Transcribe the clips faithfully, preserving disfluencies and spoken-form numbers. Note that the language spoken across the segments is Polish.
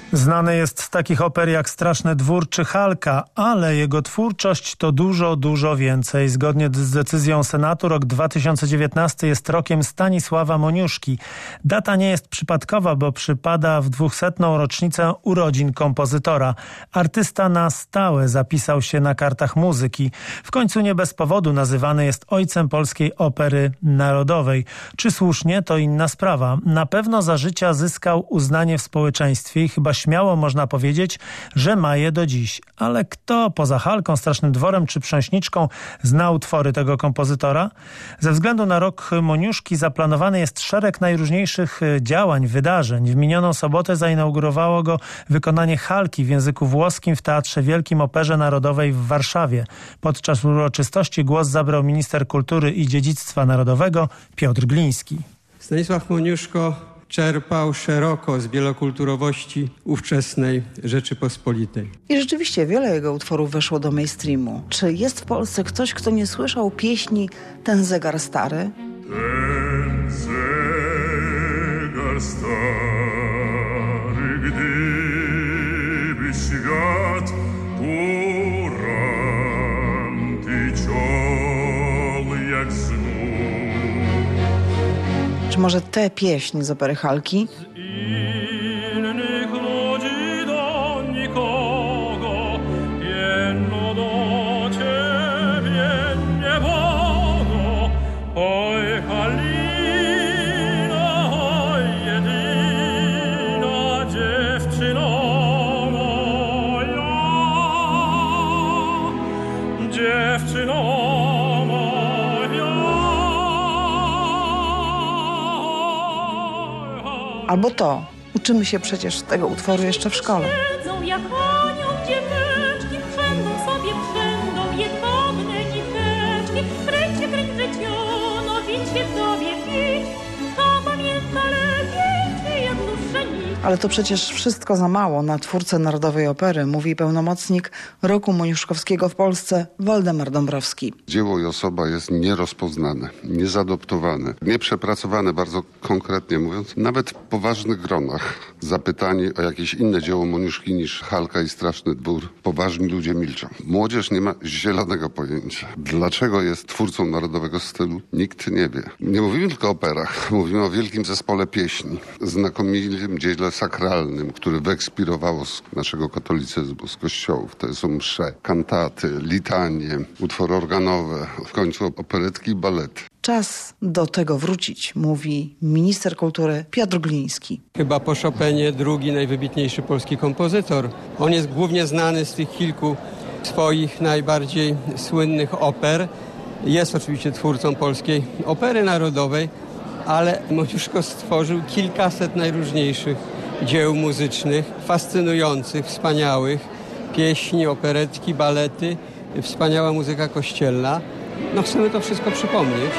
Znany jest z takich oper jak Straszny Dwór czy Halka, ale jego twórczość to dużo, dużo więcej. Zgodnie z decyzją Senatu rok dwa tysiące dziewiętnasty jest rokiem Stanisława Moniuszki. Data nie jest przypadkowa, bo przypada w dwusetną rocznicę urodzin kompozytora. Artysta na stałe zapisał się na kartach muzyki. W końcu nie bez powodu nazywany jest ojcem polskiej opery narodowej. Czy słusznie, to inna sprawa. Na pewno za życia zyskał uznanie w społeczeństwie i chyba śmiało można powiedzieć, że ma je do dziś. Ale kto poza Halką, Strasznym Dworem czy Przęsniczką zna utwory tego kompozytora? Ze względu na rok Moniuszki zaplanowany jest szereg najróżniejszych działań, wydarzeń. W minioną sobotę zainaugurowało go wykonanie Halki w języku włoskim w Teatrze Wielkim Operze Narodowej w Warszawie. Podczas uroczystości głos zabrał minister kultury i dziedzictwa narodowego Piotr Gliński. Stanisław Moniuszko czerpał szeroko z wielokulturowości ówczesnej Rzeczypospolitej. I rzeczywiście wiele jego utworów weszło do mainstreamu. Czy jest w Polsce ktoś, kto nie słyszał pieśni Ten zegar stary? Ten zegar stary, gdyby świat poranty ciął jak znów. Czy może tę pieśń z opery Halki? Z innych ludzi do nikogo, jedno do ciebie niebogo. Oj, Halina, oj, jedyna dziewczyno moja, dziewczyno. Albo to. Uczymy się przecież tego utworu jeszcze w szkole. Siedzą jak anioł dzieweczki, przędą sobie przędą jedwabne niteczki. Kręćcie, kręć życiono, widźcie sobie pić. To pamięta lepiej, czy jak dłuższe nic. Ale to przecież wszystko za mało na twórcę Narodowej Opery, mówi pełnomocnik roku moniuszkowskiego w Polsce Waldemar Dąbrowski. Dzieło i osoba jest nierozpoznane, niezadoptowane, nieprzepracowane, bardzo konkretnie mówiąc. Nawet w poważnych gronach zapytani o jakieś inne dzieło Moniuszki niż Halka i Straszny Dwór, poważni ludzie milczą. Młodzież nie ma zielonego pojęcia. Dlaczego jest twórcą narodowego stylu? Nikt nie wie. Nie mówimy tylko o operach, mówimy o wielkim zespole pieśni, znakomitym dziele sakralnym, który wyekspirowało z naszego katolicyzmu, z kościołów. To są msze, kantaty, litanie, utwory organowe, w końcu operetki i balety. Czas do tego wrócić, mówi minister kultury Piotr Gliński. Chyba po Chopinie drugi najwybitniejszy polski kompozytor. On jest głównie znany z tych kilku swoich najbardziej słynnych oper. Jest oczywiście twórcą polskiej opery narodowej, ale Moniuszko stworzył kilkaset najróżniejszych dzieł muzycznych, fascynujących, wspaniałych, pieśni, operetki, balety, wspaniała muzyka kościelna. No chcemy to wszystko przypomnieć.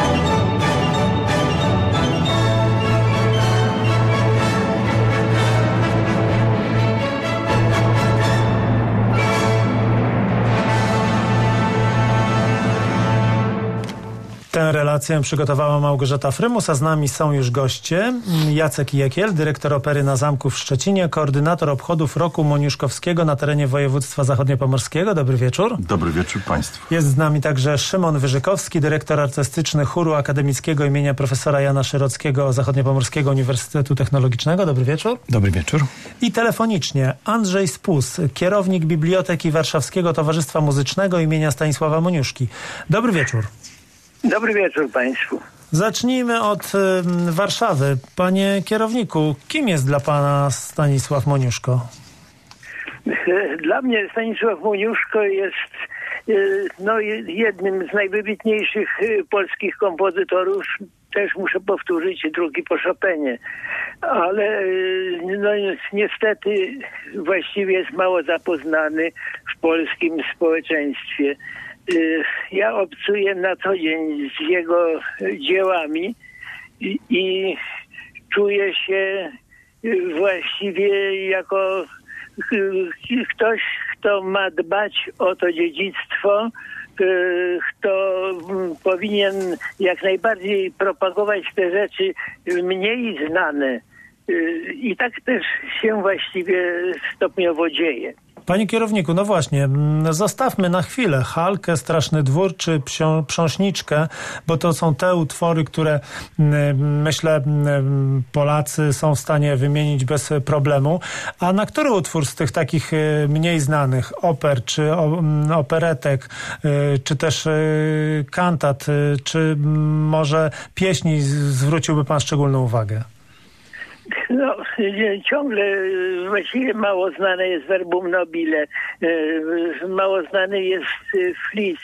Tę relację przygotowała Małgorzata Frymus, a z nami są już goście. Jacek Jekiel, dyrektor Opery na Zamku w Szczecinie, koordynator obchodów Roku Moniuszkowskiego na terenie województwa zachodniopomorskiego. Dobry wieczór. Dobry wieczór Państwu. Jest z nami także Szymon Wyżykowski, dyrektor artystyczny chóru akademickiego imienia profesora Jana Szerockiego Zachodniopomorskiego Uniwersytetu Technologicznego. Dobry wieczór. Dobry wieczór. I telefonicznie Andrzej Spus, kierownik Biblioteki Warszawskiego Towarzystwa Muzycznego imienia Stanisława Moniuszki. Dobry wieczór. Dobry wieczór Państwu. Zacznijmy od y, Warszawy. Panie kierowniku, kim jest dla Pana Stanisław Moniuszko? Dla mnie Stanisław Moniuszko jest y, no, jednym z najwybitniejszych y, polskich kompozytorów. Też muszę powtórzyć, drugi po Chopinie. Ale y, no, niestety właściwie jest mało zapoznany w polskim społeczeństwie. Ja obcuję na co dzień z jego dziełami i, i czuję się właściwie jako ktoś, kto ma dbać o to dziedzictwo, kto powinien jak najbardziej propagować te rzeczy mniej znane, I tak też się właściwie stopniowo dzieje. Panie kierowniku, no właśnie, zostawmy na chwilę Halkę, Straszny Dwór czy Psią, Prząśniczkę, bo to są te utwory, które myślę Polacy są w stanie wymienić bez problemu. A na który utwór z tych takich mniej znanych oper, czy operetek, czy też kantat, czy może pieśni zwróciłby pan szczególną uwagę? No, ciągle właściwie mało znane jest Verbum Nobile, mało znany jest Flis.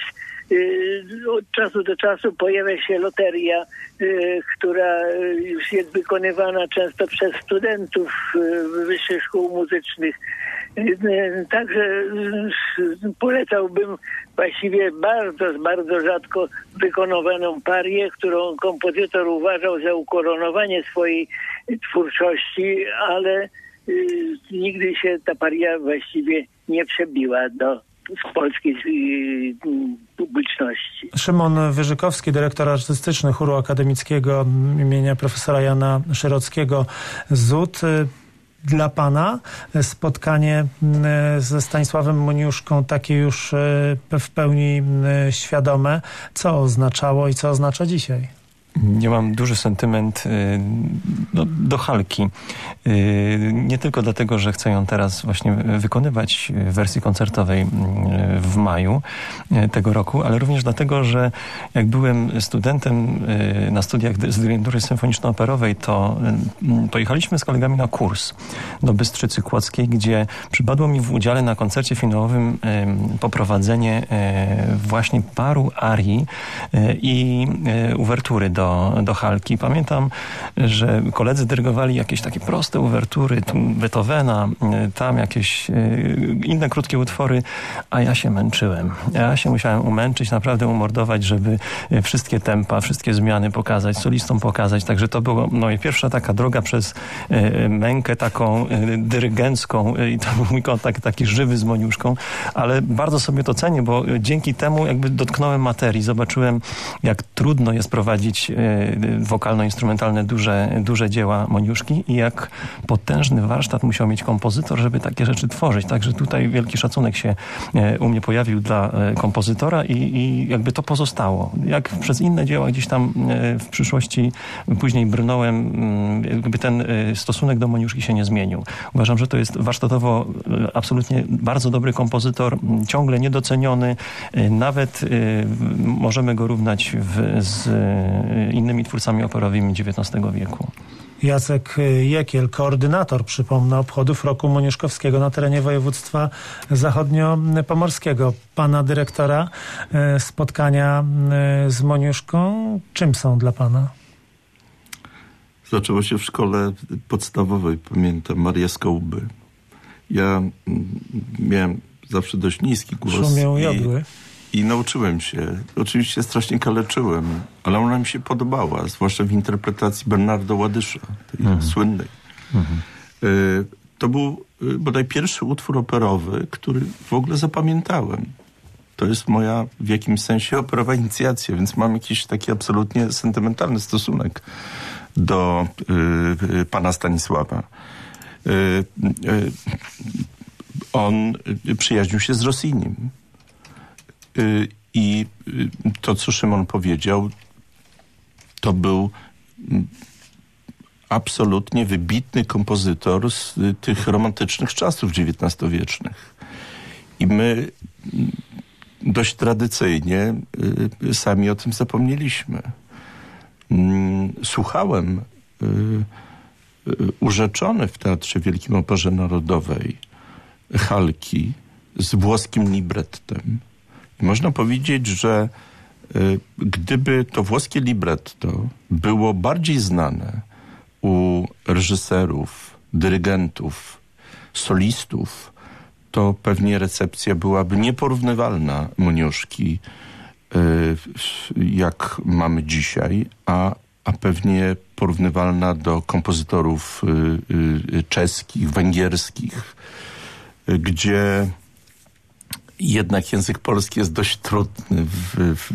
Od czasu do czasu pojawia się loteria, która już jest wykonywana często przez studentów wyższych szkół muzycznych. Także polecałbym właściwie bardzo, bardzo rzadko wykonywaną parię, którą kompozytor uważał za ukoronowanie swojej twórczości, ale nigdy się ta paria właściwie nie przebiła do z polskiej publiczności. Szymon Wyżykowski, dyrektor artystyczny Chóru Akademickiego imienia profesora Jana Szerockiego Z U T. Dla pana spotkanie ze Stanisławem Moniuszką takie już w pełni świadome, co oznaczało i co oznacza dzisiaj? Ja mam duży sentyment do, do Halki. Nie tylko dlatego, że chcę ją teraz właśnie wykonywać w wersji koncertowej w maju tego roku, ale również dlatego, że jak byłem studentem na studiach z dyrygentury symfoniczno-operowej, to pojechaliśmy z kolegami na kurs do Bystrzycy Kłodzkiej, gdzie przypadło mi w udziale na koncercie finałowym poprowadzenie właśnie paru arii i uwertury do Do, do Halki. Pamiętam, że koledzy dyrygowali jakieś takie proste uwertury, tu Beethovena, tam jakieś inne krótkie utwory, a ja się męczyłem. Ja się musiałem umęczyć, naprawdę umordować, żeby wszystkie tempa, wszystkie zmiany pokazać, solistom pokazać. Także to była moja pierwsza taka droga przez mękę taką dyrygencką i to był mój kontakt taki żywy z Moniuszką, ale bardzo sobie to cenię, bo dzięki temu jakby dotknąłem materii, zobaczyłem, jak trudno jest prowadzić wokalno-instrumentalne duże, duże dzieła Moniuszki i jak potężny warsztat musiał mieć kompozytor, żeby takie rzeczy tworzyć. Także tutaj wielki szacunek się u mnie pojawił dla kompozytora i, i jakby to pozostało. Jak przez inne dzieła gdzieś tam w przyszłości później brnąłem, jakby ten stosunek do Moniuszki się nie zmienił. Uważam, że to jest warsztatowo absolutnie bardzo dobry kompozytor, ciągle niedoceniony. Nawet możemy go równać w, z innymi twórcami operowymi dziewiętnastego wieku. Jacek Jekiel, koordynator, przypomnę, obchodów roku moniuszkowskiego na terenie województwa zachodniopomorskiego. Pana dyrektora, spotkania z Moniuszką, czym są dla pana? Zaczęło się w szkole podstawowej, pamiętam, Maria Skołby. Ja miałem zawsze dość niski głos. Szumią jodły. I nauczyłem się. Oczywiście strasznie kaleczyłem, ale ona mi się podobała, zwłaszcza w interpretacji Bernardo Ładysza, tej mhm. słynnej. Mhm. Y, to był y, bodaj pierwszy utwór operowy, który w ogóle zapamiętałem. To jest moja w jakimś sensie operowa inicjacja, więc mam jakiś taki absolutnie sentymentalny stosunek do y, y, pana Stanisława. Y, y, on przyjaźnił się z Rossinim. I to, co Szymon powiedział, to był absolutnie wybitny kompozytor z tych romantycznych czasów dziewiętnastowiecznych. I my dość tradycyjnie sami o tym zapomnieliśmy. Słuchałem urzeczony w Teatrze Wielkim Operze Narodowej Halki z włoskim librettem. Można powiedzieć, że y, gdyby to włoskie libretto było bardziej znane u reżyserów, dyrygentów, solistów, to pewnie recepcja byłaby nieporównywalna Moniuszki, y, jak mamy dzisiaj, a, a pewnie porównywalna do kompozytorów y, y, czeskich, węgierskich, y, gdzie jednak język polski jest dość trudny w, w,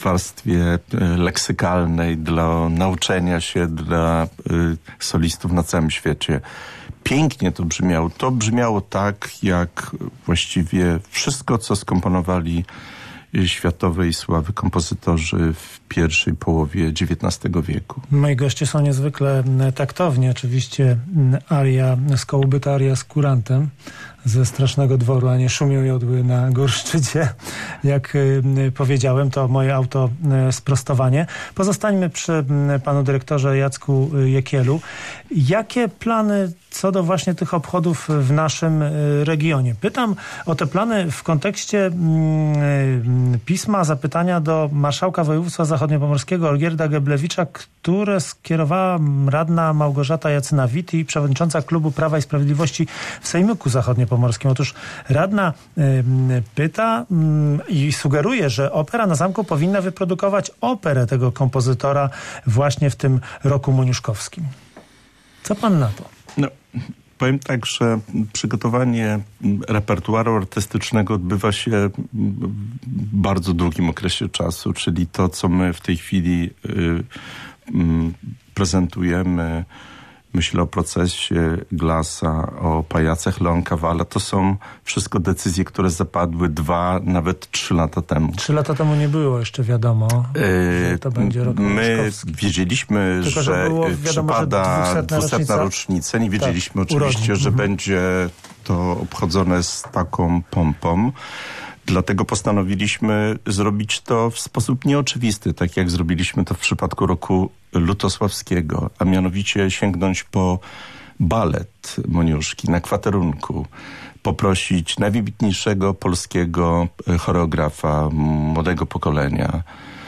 warstwie leksykalnej, dla nauczenia się, dla solistów na całym świecie. Pięknie to brzmiało. To brzmiało tak, jak właściwie wszystko, co skomponowali światowej sławy kompozytorzy w pierwszej połowie dziewiętnastego wieku. Moi goście są niezwykle taktowni. Oczywiście aria z Kołubyta, aria z kurantem ze Strasznego Dworu, a nie Szumią jodły na Górszczycie. Jak powiedziałem, to moje auto sprostowanie. Pozostańmy przy panu dyrektorze Jacku Jekielu. Jakie plany co do właśnie tych obchodów w naszym regionie? Pytam o te plany w kontekście pisma, zapytania do marszałka województwa zachodniopomorskiego Olgierda Geblewicza, które skierowała radna Małgorzata Jacyna-Wit, przewodnicząca klubu Prawa i Sprawiedliwości w Sejmiku Zachodniopomorskim. Otóż radna pyta i sugeruje, że Opera na Zamku powinna wyprodukować operę tego kompozytora właśnie w tym roku moniuszkowskim. Co pan na to? No, powiem tak, że przygotowanie repertuaru artystycznego odbywa się w bardzo długim okresie czasu, czyli to, co my w tej chwili y, y, prezentujemy, myślę o procesie Glassa, o pajacach Leoncavalla, to są wszystko decyzje, które zapadły dwa, nawet trzy lata temu. Trzy lata temu nie było jeszcze wiadomo, yy, że to będzie rok My wiedzieliśmy, Tylko, że, że było, wiadomo, przypada że dwusetna rocznica. Nie wiedzieliśmy tak, oczywiście, urodzin. że mhm. będzie to obchodzone z taką pompą. Dlatego postanowiliśmy zrobić to w sposób nieoczywisty, tak jak zrobiliśmy to w przypadku roku lutosławskiego, a mianowicie sięgnąć po balet Moniuszki na kwaterunku, poprosić najwybitniejszego polskiego choreografa młodego pokolenia,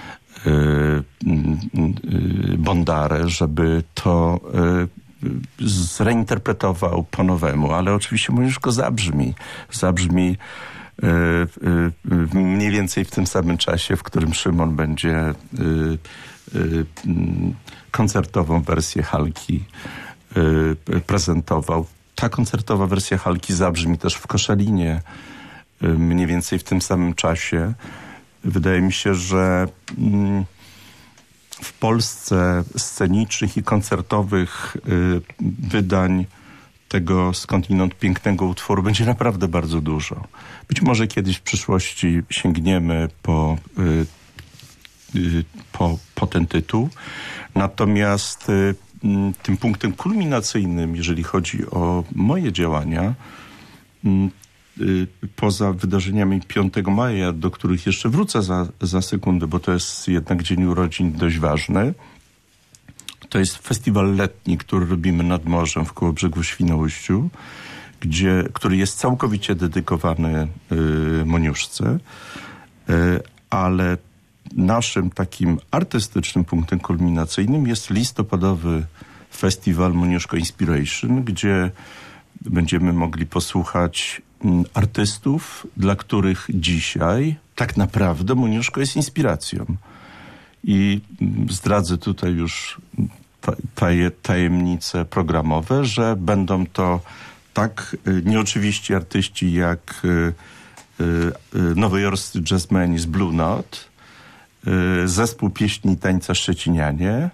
Bondarę, żeby to zreinterpretował po nowemu, ale oczywiście Moniuszko zabrzmi, zabrzmi mniej więcej w tym samym czasie, w którym Szymon będzie koncertową wersję Halki prezentował. Ta koncertowa wersja Halki zabrzmi też w Koszalinie mniej więcej w tym samym czasie. Wydaje mi się, że w Polsce scenicznych i koncertowych wydań tego skądinąd pięknego utworu będzie naprawdę bardzo dużo. Być może kiedyś w przyszłości sięgniemy po, y, po, po ten tytuł. Natomiast y, tym punktem kulminacyjnym, jeżeli chodzi o moje działania, y, y, poza wydarzeniami piątego maja, do których jeszcze wrócę za, za sekundę, bo to jest jednak dzień urodzin dość ważny, to jest festiwal letni, który robimy nad morzem w Kołobrzegu w Świnoujściu, gdzie, który jest całkowicie dedykowany y, Moniuszce, y, ale naszym takim artystycznym punktem kulminacyjnym jest listopadowy festiwal Moniuszko Inspiration, gdzie będziemy mogli posłuchać y, artystów, dla których dzisiaj tak naprawdę Moniuszko jest inspiracją. I zdradzę tutaj już tajemnice programowe, że będą to tak nieoczywiści artyści jak nowojorscy jazzmeni z Blue Note, zespół pieśni i tańca Szczecinianie,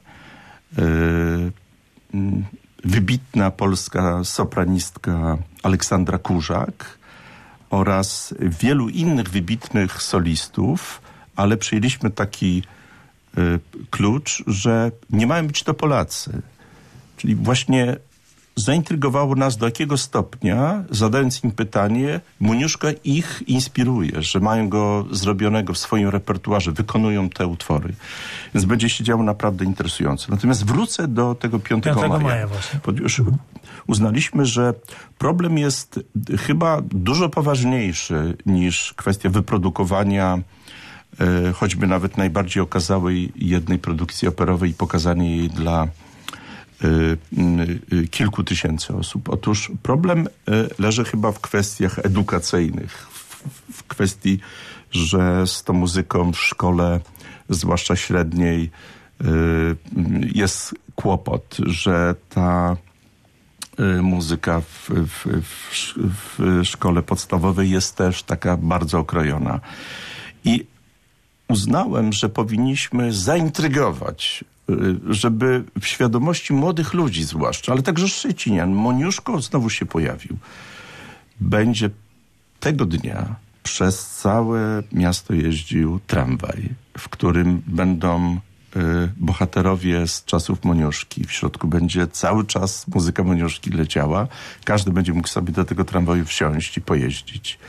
wybitna polska sopranistka Aleksandra Kurzak oraz wielu innych wybitnych solistów, ale przyjęliśmy taki klucz, że nie mają być to Polacy. Czyli właśnie zaintrygowało nas, do jakiego stopnia, zadając im pytanie, Moniuszka ich inspiruje, że mają go zrobionego w swoim repertuarze, wykonują te utwory. Więc będzie się działo naprawdę interesująco. Natomiast wrócę do tego piątego maja. maja właśnie. Już uznaliśmy, że problem jest chyba dużo poważniejszy niż kwestia wyprodukowania choćby nawet najbardziej okazałej jednej produkcji operowej i pokazanie jej dla y, y, kilku tysięcy osób. Otóż problem y, leży chyba w kwestiach edukacyjnych, w, w kwestii, że z tą muzyką w szkole, zwłaszcza średniej, y, jest kłopot, że ta y, muzyka w, w, w, w szkole podstawowej jest też taka bardzo okrojona. I uznałem, że powinniśmy zaintrygować, żeby w świadomości młodych ludzi zwłaszcza, ale także szczecinian, Moniuszko znowu się pojawił. Będzie tego dnia przez całe miasto jeździł tramwaj, w którym będą y, bohaterowie z czasów Moniuszki. W środku będzie cały czas muzyka Moniuszki leciała. Każdy będzie mógł sobie do tego tramwaju wsiąść i pojeździć.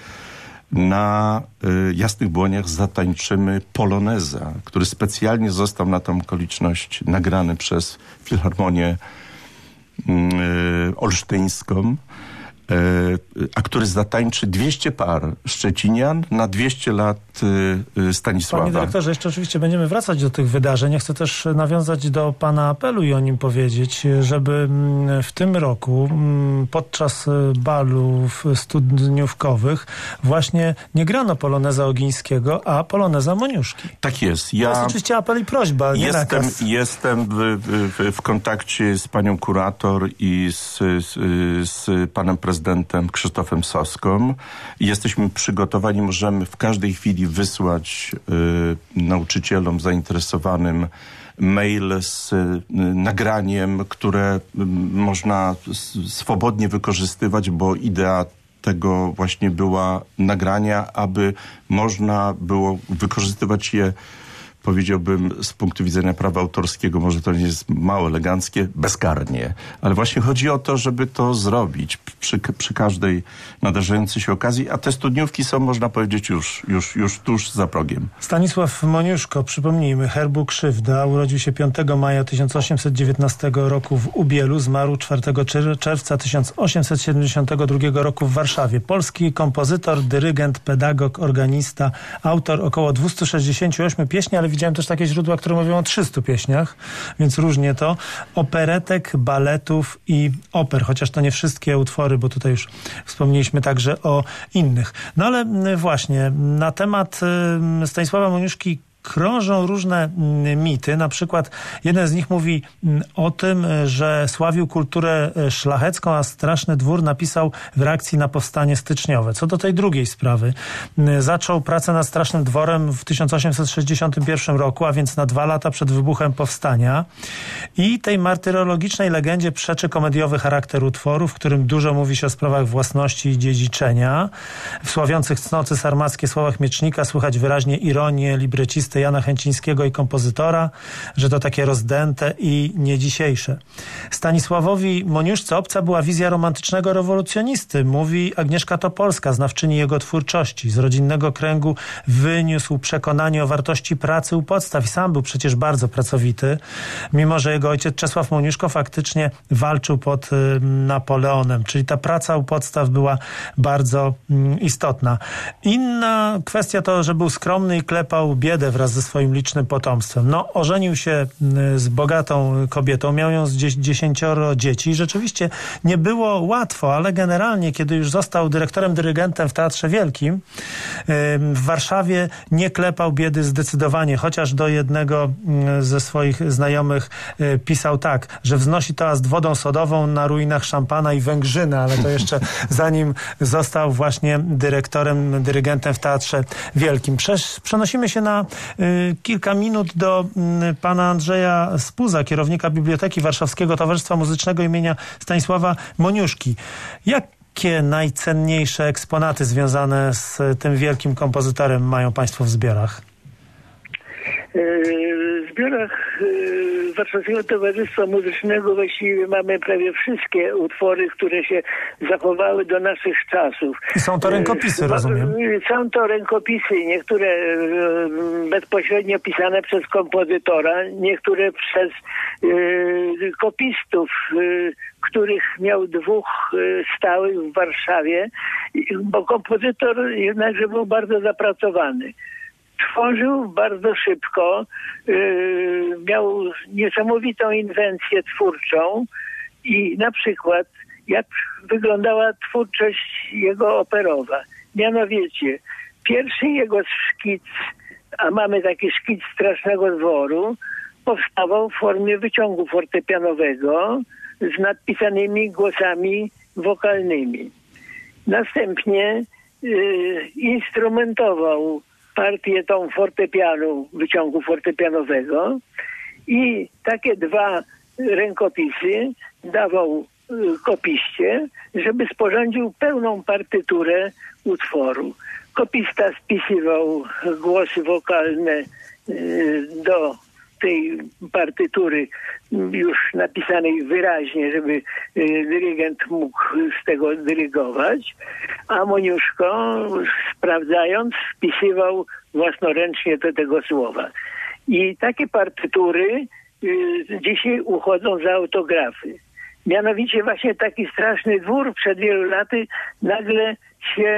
Na y, Jasnych Błoniach zatańczymy poloneza, który specjalnie został na tą okoliczność nagrany przez Filharmonię y, Olsztyńską, a który zatańczy dwieście par szczecinian na dwieście lat Stanisława. Panie dyrektorze, jeszcze oczywiście będziemy wracać do tych wydarzeń. Ja chcę też nawiązać do pana apelu i o nim powiedzieć, żeby w tym roku podczas balów studniówkowych właśnie nie grano poloneza Ogińskiego, a poloneza Moniuszki. Tak jest. Ja to jest oczywiście apel i prośba, nie jestem, nakaz. Jestem w, w, w kontakcie z panią kurator i z, z, z panem prezydentem Krzysztofem Soską. Jesteśmy przygotowani, możemy w każdej chwili wysłać y, nauczycielom zainteresowanym mail z y, nagraniem, które y, można s, swobodnie wykorzystywać, bo idea tego właśnie była nagrania, aby można było wykorzystywać je, powiedziałbym, z punktu widzenia prawa autorskiego, może to nie jest mało eleganckie, bezkarnie. Ale właśnie chodzi o to, żeby to zrobić przy, przy każdej nadarzającej się okazji, a te studniówki są, można powiedzieć, już, już, już tuż za progiem. Stanisław Moniuszko, przypomnijmy, herbu krzywda, urodził się piątego maja tysiąc osiemset dziewiętnastego roku w Ubielu, zmarł czwartego czerwca tysiąc osiemset siedemdziesiątego drugiego roku w Warszawie. Polski kompozytor, dyrygent, pedagog, organista, autor około dwieście sześćdziesiąt osiem pieśni, ale widziałem też takie źródła, które mówią o trzystu pieśniach, więc różnie to. Operetek, baletów i oper, chociaż to nie wszystkie utwory, bo tutaj już wspomnieliśmy także o innych. No ale właśnie, na temat Stanisława Moniuszki krążą różne mity. Na przykład jeden z nich mówi o tym, że sławił kulturę szlachecką, a Straszny Dwór napisał w reakcji na powstanie styczniowe. Co do tej drugiej sprawy, zaczął pracę nad Strasznym Dworem w tysiąc osiemset sześćdziesiątym pierwszym roku, a więc na dwa lata przed wybuchem powstania. I tej martyrologicznej legendzie przeczy komediowy charakter utworu, w którym dużo mówi się o sprawach własności i dziedziczenia. W sławiących cnoty sarmackie słowach Miecznika słychać wyraźnie ironię librecisty Jana Chęcińskiego i kompozytora, że to takie rozdęte i nie dzisiejsze. Stanisławowi Moniuszce obca była wizja romantycznego rewolucjonisty, mówi Agnieszka Topolska, znawczyni jego twórczości. Z rodzinnego kręgu wyniósł przekonanie o wartości pracy u podstaw i sam był przecież bardzo pracowity, mimo że jego ojciec Czesław Moniuszko faktycznie walczył pod y, Napoleonem, czyli ta praca u podstaw była bardzo y, istotna. Inna kwestia to, że był skromny i klepał biedę wraz ze swoim licznym potomstwem. No, ożenił się z bogatą kobietą, miał ją z dziesięcioro dzieci. Rzeczywiście nie było łatwo, ale generalnie, kiedy już został dyrektorem, dyrygentem w Teatrze Wielkim, w Warszawie nie klepał biedy zdecydowanie, chociaż do jednego ze swoich znajomych pisał tak, że wznosi toast wodą sodową na ruinach szampana i węgrzyny, ale to jeszcze zanim został właśnie dyrektorem, dyrygentem w Teatrze Wielkim. Przenosimy się na kilka minut do pana Andrzeja Spuza, kierownika Biblioteki Warszawskiego Towarzystwa Muzycznego imienia Stanisława Moniuszki. Jakie najcenniejsze eksponaty związane z tym wielkim kompozytorem mają państwo w zbiorach? W zbiorach Warszawskiego Towarzystwa Muzycznego właściwie mamy prawie wszystkie utwory, które się zachowały do naszych czasów. I są to rękopisy, rozumiem? Są to rękopisy, niektóre bezpośrednio pisane przez kompozytora, niektóre przez y, kopistów, y, których miał dwóch y, stałych w Warszawie, bo kompozytor jednakże był bardzo zapracowany. Tworzył bardzo szybko, yy, miał niesamowitą inwencję twórczą i na przykład jak wyglądała twórczość jego operowa. Mianowicie pierwszy jego szkic, a mamy taki szkic Strasznego Dworu, powstawał w formie wyciągu fortepianowego z nadpisanymi głosami wokalnymi. Następnie yy, instrumentował partię tą fortepianu, wyciągu fortepianowego i takie dwa rękopisy dawał kopiście, żeby sporządził pełną partyturę utworu. Kopista spisywał głosy wokalne do tej partytury już napisanej wyraźnie, żeby dyrygent mógł z tego dyrygować, a Moniuszko, sprawdzając, wpisywał własnoręcznie do tego słowa. I takie partytury dzisiaj uchodzą za autografy. Mianowicie właśnie taki straszny dwór przed wielu laty nagle się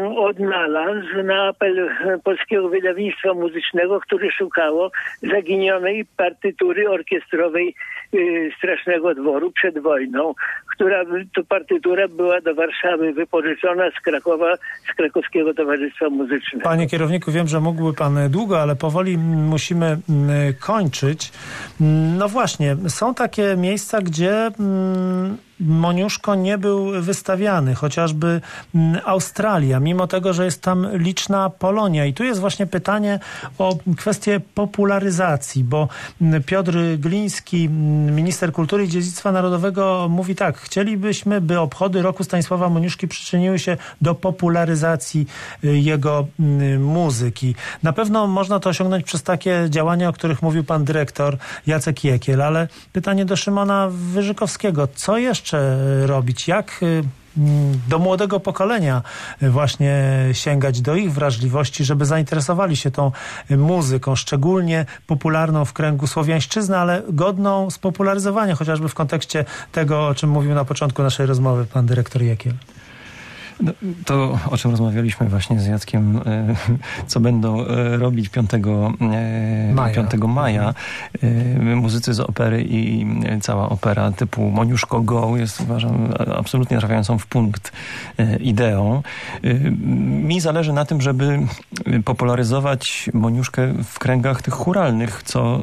odnalazł na apel Polskiego Wydawnictwa Muzycznego, które szukało zaginionej partytury orkiestrowej y, Strasznego Dworu przed wojną, która to partytura była do Warszawy wypożyczona z Krakowa, z Krakowskiego Towarzystwa Muzycznego. Panie kierowniku, wiem, że mógłby pan długo, ale powoli musimy kończyć. No właśnie, są takie miejsca, gdzie Moniuszko nie był wystawiany, chociażby Australia, mimo tego, że jest tam liczna Polonia. I tu jest właśnie pytanie o kwestię popularyzacji, bo Piotr Gliński, minister kultury i dziedzictwa narodowego, mówi tak: chcielibyśmy, by obchody roku Stanisława Moniuszki przyczyniły się do popularyzacji jego muzyki. Na pewno można to osiągnąć przez takie działania, o których mówił pan dyrektor Jacek Jekiel, ale pytanie do Szymona Wyżykowskiego. Co jeszcze robić? Jak do młodego pokolenia właśnie sięgać, do ich wrażliwości, żeby zainteresowali się tą muzyką, szczególnie popularną w kręgu słowiańszczyzny, ale godną spopularyzowania, chociażby w kontekście tego, o czym mówił na początku naszej rozmowy pan dyrektor Jekiel? No, to, o czym rozmawialiśmy właśnie z Jackiem, co będą robić piątego maja, piątego maja muzycy z opery i cała opera typu Moniuszko Go jest, uważam, absolutnie trafiającą w punkt ideą. Mi zależy na tym, żeby popularyzować Moniuszkę w kręgach tych chóralnych, co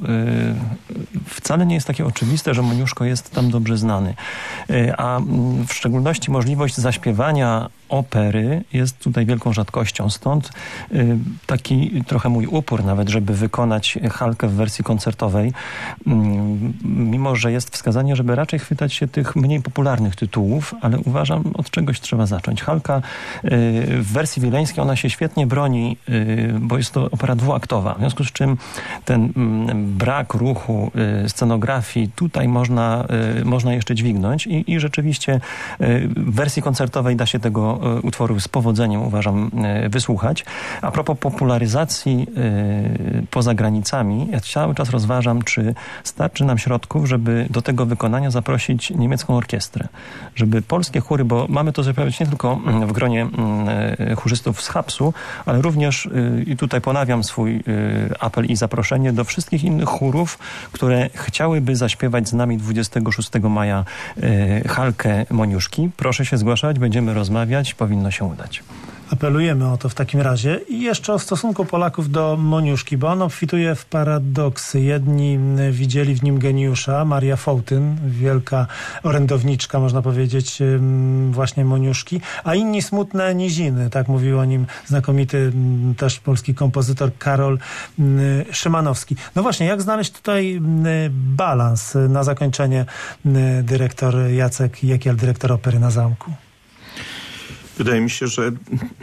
wcale nie jest takie oczywiste, że Moniuszko jest tam dobrze znany. A w szczególności możliwość zaśpiewania opery jest tutaj wielką rzadkością. Stąd y, taki trochę mój upór nawet, żeby wykonać Halkę w wersji koncertowej, y, mimo że jest wskazanie, żeby raczej chwytać się tych mniej popularnych tytułów, ale uważam, od czegoś trzeba zacząć. Halka y, w wersji wileńskiej, ona się świetnie broni, y, bo jest to opera dwuaktowa, w związku z czym ten y, brak ruchu, y, scenografii tutaj można, y, można jeszcze dźwignąć i, i rzeczywiście y, w wersji koncertowej da się tego utworu z powodzeniem, uważam, wysłuchać. A propos popularyzacji yy, poza granicami, ja cały czas rozważam, czy starczy nam środków, żeby do tego wykonania zaprosić niemiecką orkiestrę. Żeby polskie chóry, bo mamy to zrobić nie tylko w gronie yy, chórzystów z Hapsu, ale również, yy, i tutaj ponawiam swój yy, apel i zaproszenie do wszystkich innych chórów, które chciałyby zaśpiewać z nami dwudziestego szóstego maja yy, Halkę Moniuszki. Proszę się zgłaszać, będziemy rozmawiać. Powinno się udać. Apelujemy o to w takim razie. I jeszcze o stosunku Polaków do Moniuszki, bo on obfituje w paradoksy. Jedni widzieli w nim geniusza, Maria Fołtyn, wielka orędowniczka, można powiedzieć, właśnie Moniuszki, a inni smutne niziny. Tak mówił o nim znakomity też polski kompozytor Karol Szymanowski. No właśnie, jak znaleźć tutaj balans? Na zakończenie dyrektor Jacek Jekiel, dyrektor Opery na Zamku. Wydaje mi się, że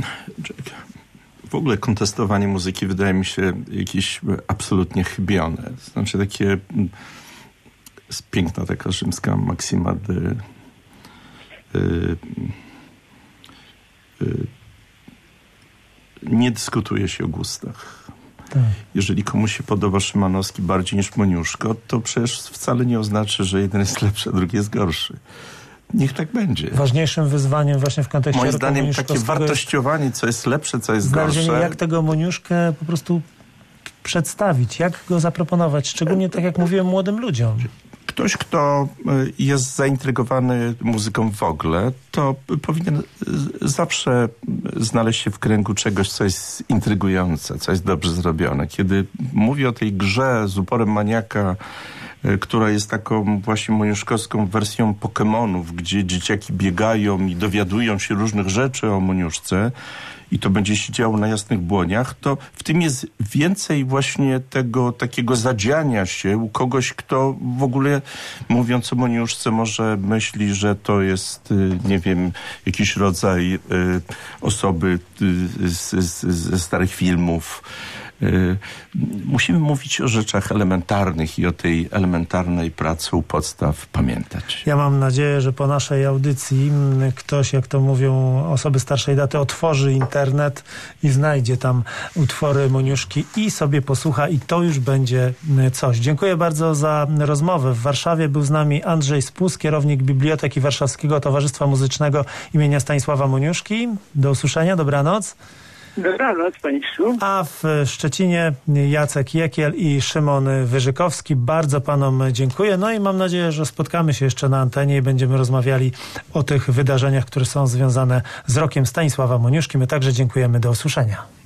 w ogóle kontestowanie muzyki wydaje mi się jakieś absolutnie chybione. Znaczy takie, jest piękna taka rzymska maksima, de, y, y, nie dyskutuje się o gustach. Tak. Jeżeli komuś się podoba Szymanowski bardziej niż Moniuszko, to przecież wcale nie oznacza, że jeden jest lepszy, a drugi jest gorszy. Niech tak będzie. Ważniejszym wyzwaniem właśnie w kontekście moim zdaniem takie wartościowanie, co jest lepsze, co jest gorsze. Jak tego Moniuszkę po prostu przedstawić, jak go zaproponować, szczególnie tak jak mówiłem młodym ludziom. Ktoś, kto jest zaintrygowany muzyką w ogóle, to powinien zawsze znaleźć się w kręgu czegoś, co jest intrygujące, co jest dobrze zrobione. Kiedy mówi o tej grze z uporem maniaka która jest taką właśnie moniuszkowską wersją Pokemonów, gdzie dzieciaki biegają i dowiadują się różnych rzeczy o Moniuszce i to będzie się działo na Jasnych Błoniach, to w tym jest więcej właśnie tego takiego zadziania się u kogoś, kto w ogóle, mówiąc o Moniuszce, może myśli, że to jest, nie wiem, jakiś rodzaj osoby ze starych filmów. Musimy mówić o rzeczach elementarnych i o tej elementarnej pracy u podstaw pamiętać. Ja mam nadzieję, że po naszej audycji ktoś, jak to mówią osoby starszej daty, otworzy internet i znajdzie tam utwory Moniuszki i sobie posłucha i to już będzie coś. Dziękuję bardzo za rozmowę. W Warszawie był z nami Andrzej Spus, kierownik Biblioteki Warszawskiego Towarzystwa Muzycznego imienia Stanisława Moniuszki. Do usłyszenia, dobranoc. Dobranoc Państwu. A w Szczecinie Jacek Jekiel i Szymon Wyżykowski. Bardzo Panom dziękuję. No i mam nadzieję, że spotkamy się jeszcze na antenie i będziemy rozmawiali o tych wydarzeniach, które są związane z rokiem Stanisława Moniuszki. My także dziękujemy. Do usłyszenia.